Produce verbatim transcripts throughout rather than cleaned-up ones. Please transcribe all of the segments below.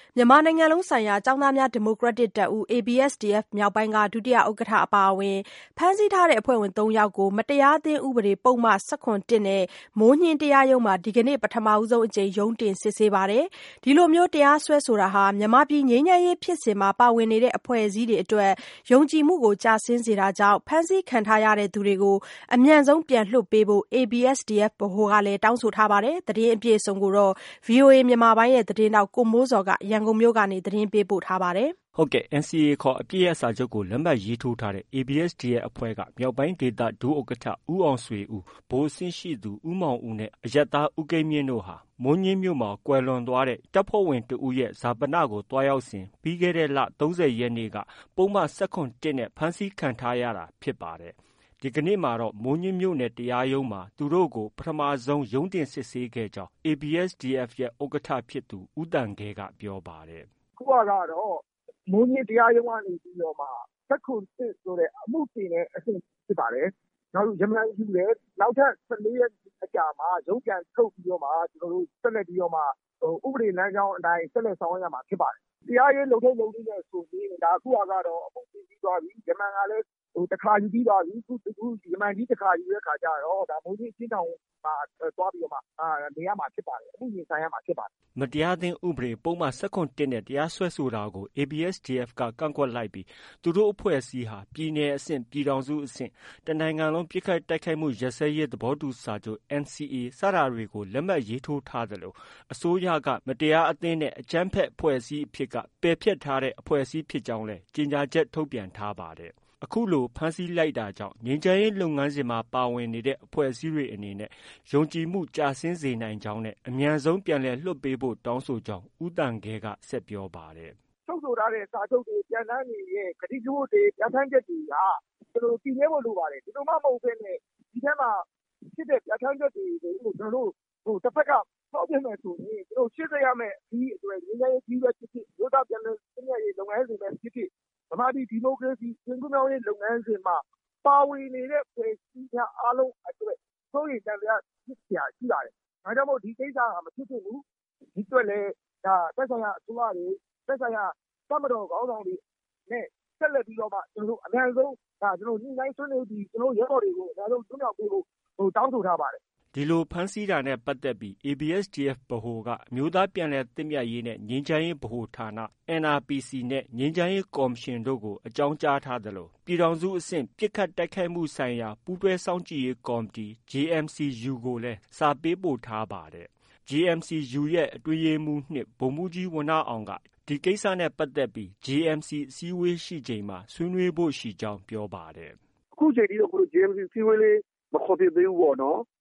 မြန်မာနိုင်ငံလုံးဆိုင်ရာကျောင်းသားများဒီမိုကရက်တစ်တပ်ဦး A B S D F မြောက်ပိုင်းက ဒုတိယဥက္ကဋ္ဌအပါအဝင်ဖမ်းဆီးထားတဲ့အဖွဲ့ဝင်သုံးယောက်ကိုမတရားအသင်းဥပဒေပုဒ်မ ၁၇ နဲ့ မိုးညှင်းတရားရုံးမှာဒီကနေ့ပထမဆုံးအကြိမ်ရုံးတင်စစ်ဆေးပါတယ်။ ဒီလိုတရားစွဲဆိုတာဟာမြန်မာပြည်ငြိမ်းချမ်းရေးဖြစ်စဉ်မှာပါဝင်နေတဲ့အဖွဲ့အစည်းတွေအတွက်ယုံကြည်မှုကိုကျဆင်းစေတာကြောင့်ဖမ်းဆီးခံထားရသူတွေကိုအမြန်ဆုံးပြန်လွှတ်ပေးဖို့ A B S D F ဗဟိုကလည်းတောင်းဆိုထားပါတယ်။ သတင်းအပြည့်အစုံကိုတော့ ဗွီအိုအေမြန်မာပိုင်းရဲ့သတင်းထောက်ကိုမိုးဇော်ကရန်ကုန်မြို့ကနေသတင်းပေးပို့ထားပါတယ်။ဟုတ်ကဲ့ N C A ခေါ်အပစ်ရပ်စာချုပ်ကိုလက်မှတ်ရေးထိုးထားတဲ့ A B S D F အဖွဲ့ကမြောက်ပိုင်းဒေသဒုဥက္ကဋ္ဌ ဦးအောင်ဆွေဦး၊ ဗိုလ်အဆင့်ရှိသူဦးမောင်ဦးနဲ့ အရပ်သားဦးကိန်းမြင့်တို့ဟာ မိုးညှင်းမြို့မှာကွယ်လွန်သွားတဲ့တပ်ဖွဲ့ဝင်တဦးရဲ့ဈာပနကိုသွားရောက်စဉ်ပြီးခဲ့တဲ့လ ၃၀ရက်နေ့က ပုဒ်မ ၁၇ နဲ့ ဖမ်းဆီးခံထားရတာဖြစ်ပါတယ်။ ဒီကနေ့မှာတော့ မိုးညှင်းမြို့နယ်တရားရုံးမှာ သူတို့ကို ပထမဆုံးရုံးတင်စစ်ဆေးခဲ့ကြောင်း A B S D F ရဲ့ ဥက္ကဋ္ဌဖြစ်သူ ဦးသံခဲက ပြောပါတယ်။ “အခုကတော့မိုးညှင်းတရားရုံးကနေပြီးတော့မှ ၁၇ ဆိုတဲ့အမှုတင်တဲ့အဆင့်ဖြစ်ပါတယ်။ နောက်ရမန်ယူတယ်။ နောက်ထပ် ၁၄ရက်အကြာမှာရုံးပြန်ထုတ်ပြီးတော့မှ ဆက်လက်ပြီးတော့မှ ဥပဒေလမ်းကြောင်းအတိုင်းဆက်လက်ဆောင်ရွက်ရမှာဖြစ်ပါတယ်။ တရားရေးလုပ်ထုံးလုပ်နည်းနဲ့ဆိုရင်အခုကတော့ အမှုပြီးပြီးသွားပြီ။ ရမန်ကလည်းတခါယူပြီးသွားပြီ။ အခုရမန်ကြီးတခါယူတဲ့အခါကျတော့ မိုးညှင်းအကျဉ်းထောင်မှာသွားပြီးတော့မှ နေရမှာဖြစ်ပါတယ်။ အမှုရင်ဆိုင်ရမှာဖြစ်ပါတယ်။ ” မတရားအသင်းဥပဒေပုဒ်မ ၁၇ နဲ့ တရားစွဲဆိုတာကို A B S D F က ကန့်ကွက်လိုက်ပြီး သူတို့အဖွဲ့အစည်းဟာ ပြည်နယ်အဆင့်၊ ပြည်ထောင်စုအဆင့် တစ်နိုင်ငံလုံးပစ်ခတ်တိုက်ခိုက်မှုရပ်စဲရေးသဘောတူစာချုပ် N C A စတာတွေကို လက်မှတ်ရေးထိုးထားသလို အစိုးရက မတရားအသင်းနဲ့ အကြမ်းဖက်အဖွဲ့အစည်းအဖြစ်က ပယ်ဖျက်ထားတဲ့အဖွဲ့အစည်းဖြစ်ကြောင်းလည်း ကြေညာချက်ထုတ်ပြန်ထားပါတယ်။ အခုလို ဖမ်းဆီးလိုက်တာကြောင့် ငြိမ်းချမ်းရေးလုပ်ငန်းစဉ်မှာပါဝင်နေတဲ့အဖွဲ့အစည်းတွေအနေနဲ့ ယုံကြည်မှုကျဆင်းစေနိုင်ကြောင်းနဲ့ အမြန်ဆုံးပြန်လည်လွှတ်ပေးဖို့တောင်းဆိုကြောင်း ဦးသံခဲက ဆက်ပြောပါတယ်။ “ချုပ်ဆိုထားတဲ့စာချုပ်တွေ၊ပြဌာန်းနေတဲ့ကတိကဝတ်တွေ၊ပြဌာန်းချက်တွေက တည်မြဲဖို့လိုပါတယ်။ ဒီလိုမှမဟုတ်ဘဲနဲ့ဒီထဲမှာဖြစ်တဲ့ပြဌာန်းချက်တွေကိုကျနော်တို့တဖက်ကဖောက်ဖျက်မယ်ဆိုရင် ရှေ့ဆက်ရမယ့်ခရီးအတွက်ငြိမ်းချမ်းရေးခရီးပဲဖြစ်ဖြစ်၊အမျိုးသားပြန်လည်သင့်မြတ်ရေးလုပ်ငန်းစဉ်ပဲဖြစ်ဖြစ်ဗမာပြည်ဒီမိုကရေစီအသွင်ကူးပြောင်းရေးလုပ်ငန်းစဉ်မှာပါဝင်နေတဲ့အဖွဲ့အစည်းများအားလုံးအတွက်စိုးရိမ်သံသယဖြစ်စရာရှိပါတယ်။ဒါကြောင့်မို့ဒီကိစ္စဟာမဖြစ်သင့်ဘူး။ဒီအတွက်လည်းသက်ဆိုင်ရာအစိုးရတွေ၊သက်ဆိုင်ရာတပ်မတော်ခေါင်းဆောင်တွေနဲ့ဆက်လက်ပြီးတော့မှအမြန်ဆုံးညှိနှိုင်းဆွေးနွေးပြီးကျနော်တို့ရဲဘော်တွေကိုအမြန်ဆုံးလွှတ်မြောက်ပေးဖို့တောင်းဆိုထားပါတယ်။” ဒီလိုဖမ်းဆီးတာနဲ့ပတ်သက်ပြီး A B S D F ဗဟိုက အမျိုးသားပြန်လည်သင့်မြတ်ရေးနဲ့ ငြိမ်းချမ်းရေးဗဟိုဌာန N R P C နဲ့ ငြိမ်းချမ်းရေးကော်မရှင်တို့ကို အကြောင်းကြားထားသလို ပြည်ထောင်စုအဆင့် ပစ်ခတ်တိုက်ခိုက်မှုဆိုင်ရာပူးတွဲစောင့်ကြည့်ရေးကော်မတီ J M C U ကိုလည်း စာပေးပို့ထားပါတယ်။ J M C U ရဲ့ အတွင်းရေးမှူး ၂ ဗိုလ်မှူးကြီးဝဏ္ဏအောင်က ဒီကိစ္စနဲ့ပတ်သက်ပြီး J M C အစည်းအဝေးရှိချိန်မှာဆွေးနွေးဖို့ရှိကြောင်း ပြောပါတယ်။ “အခုချိန်ထိတော့ J M C အစည်းအဝေးလေးမခေါ်ဖြစ်သေးဘူးပေါ့နော်။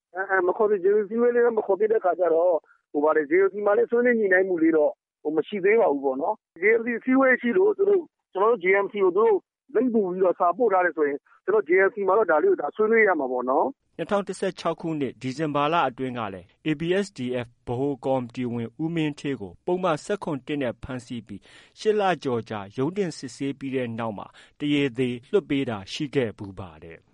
J M C အစည်းအဝေးလေးလည်းမခေါ်ဖြစ်တဲ့အခါကျတော့ J M C မှာလည်းဆွေးနွေးညှိနှိုင်းမှုလေးတော့မရှိသေးပါဘူးပေါ့နော်။ J M C အစည်းအဝေးရှိလို့သူတို့ကျနော်တို့ J M C ကိုသူတို့လိပ်မူပြီးတော့စာပို့ထားတယ်ဆိုရင်ကျနော်တို့ J M C မှာတော့ဒါလေးကိုဆွေးနွေးရမှာပေါ့နော်။” ၂၀၁၆ခုနှစ် ဒီဇင်ဘာလအတွင်းကလည်း A B S D F ဗဟိုကော်မတီဝင် ဦးမင်းဌေးကို ပုဒ်မ ၁၇ နဲ့ ဖမ်းဆီးပြီး ၈ လကျော်ကြာရုံးတင်စစ်ဆေးပြီးနောက်မှာ တရားသေလွှတ်ပေးတာရှိခဲ့ဖူးပါတယ်။